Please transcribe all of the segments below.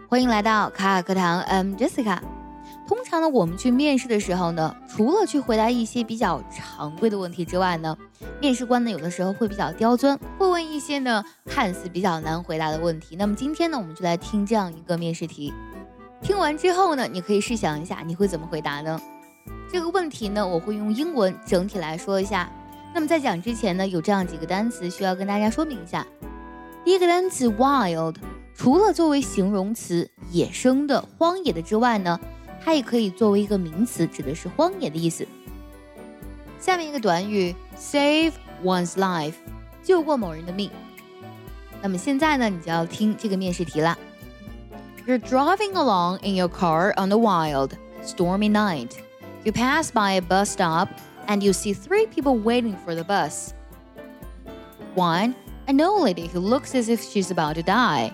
欢迎来到卡卡课堂 ，I'm Jessica。通常呢，我们去面试的时候呢，除了去回答一些比较常规的问题之外呢，面试官呢有的时候会比较刁钻，会问一些呢看似比较难回答的问题。那么今天呢，我们就来听这样一个面试题。听完之后呢，你可以试想一下，你会怎么回答呢？这个问题呢，我会用英文整体来说一下。那么在讲之前呢，有这样几个单词需要跟大家说明一下。第一个单词 wild， 除了作为形容词野生的、荒野的之外呢，它也可以作为一个名词，指的是荒野的意思。下面一个短语 save one's life， 救过某人的命。那么现在呢，你就要听这个面试题啦。You're driving along in your car on a wild, stormy night. You pass by a bus stop and you see 3 people waiting for the bus. 1. An old lady who looks as if she's about to die.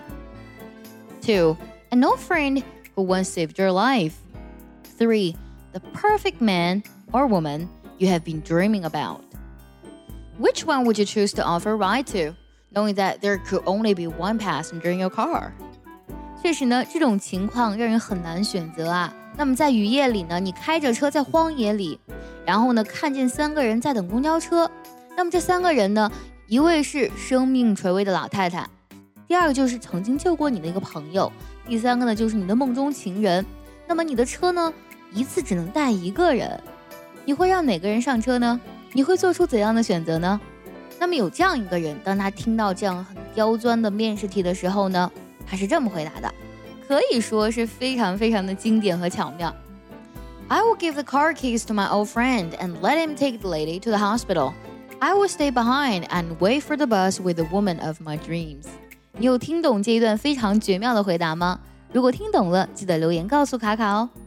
2. An old friend who once saved your life. 3. The perfect man or woman you have been dreaming about. Which one would you choose to offer a ride to, knowing that there could only be one passenger in your car? 确实呢，这种情况让人很难选择啊。那么在雨夜里呢，你开着车在荒野里，然后呢看见3个人在等公交车。那么这3个人呢，一位是生命垂危的老太太，第二个就是曾经救过你的一个朋友，第3个呢就是你的梦中情人。那么你的车呢，一次只能带1个人，你会让哪个人上车呢？你会做出怎样的选择呢？那么有这样一个人，当他听到这样很刁钻的面试题的时候呢，他是这么回答的，可以说是非常非常的经典和巧妙。I will give the car keys to my old friend and let him take the lady to the hospital. I will stay behind and wait for the bus with the woman of my dreams. 你有听懂这一段非常绝妙的回答吗？如果听懂了，记得留言告诉卡卡哦。